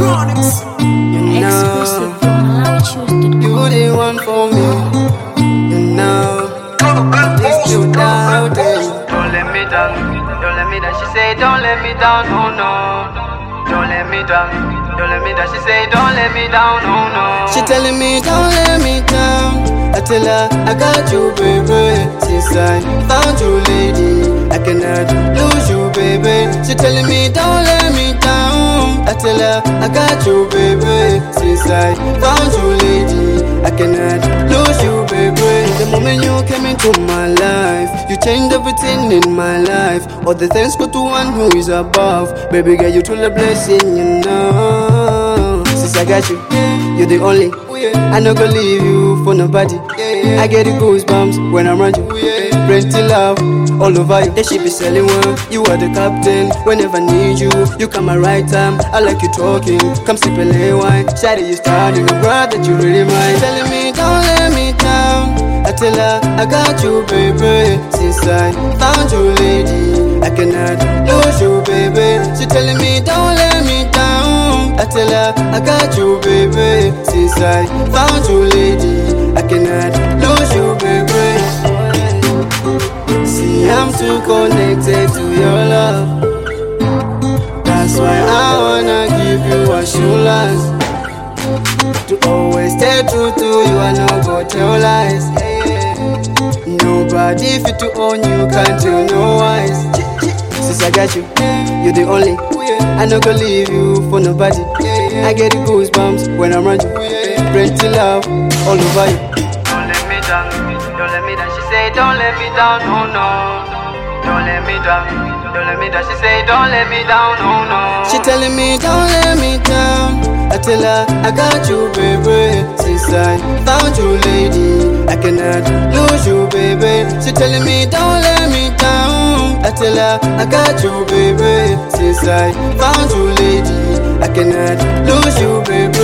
You Exclusive know, from MalawiChoose.com. you the one for me. You know, this you doubt it. Don't let me down, don't let me down. She say, don't let me down, oh no. Don't let me down, don't let me down. She say, don't let me down, oh no. She telling me don't let me down. I tell her I got you, baby. Since I found you, lady, I cannot lose you, baby. She telling me don't let me down. I tell her I got you, baby. Since I found you, lady, I cannot lose you, baby. The moment you came into my life, you changed everything in my life. All the thanks go to one who is above. Baby girl, you truly a blessing, you know. Since I got you, you're the only. I no go leave you for nobody. I get the goosebumps when I'm around you. Plenty love all over you. The ship is sailing well. You are the captain. Whenever I need you, you come at right time. I like you talking. Come sip a little wine. Shawty, you starting. I'm glad that you really mind. Telling me don't let me down. I tell her I got you, baby. Since I found you, lady, I cannot lose you, baby. She telling me don't let me down. I tell her I got you, baby. Since I found you, lady, I cannot lose you, baby. See, I'm too connected to your love. That's why I wanna give you assurance to always stay true to you and not go tell lies. Nobody fit to own you, can't tell no wise. Since I got you, you're the only. I no go leave you for nobody. I get the goosebumps when I'm around you. Plenty love all over you. Don't let me down, don't let me down. She say, don't let me down, oh no. Don't let me down, don't let me down. She say, don't let me down, oh no. She telling me don't let me down. I tell her I got you, baby. Since I found you, lady, I cannot lose you, baby. She telling me don't let me down. I tell her I got you, baby. Since I found you, lady, I cannot lose you, baby.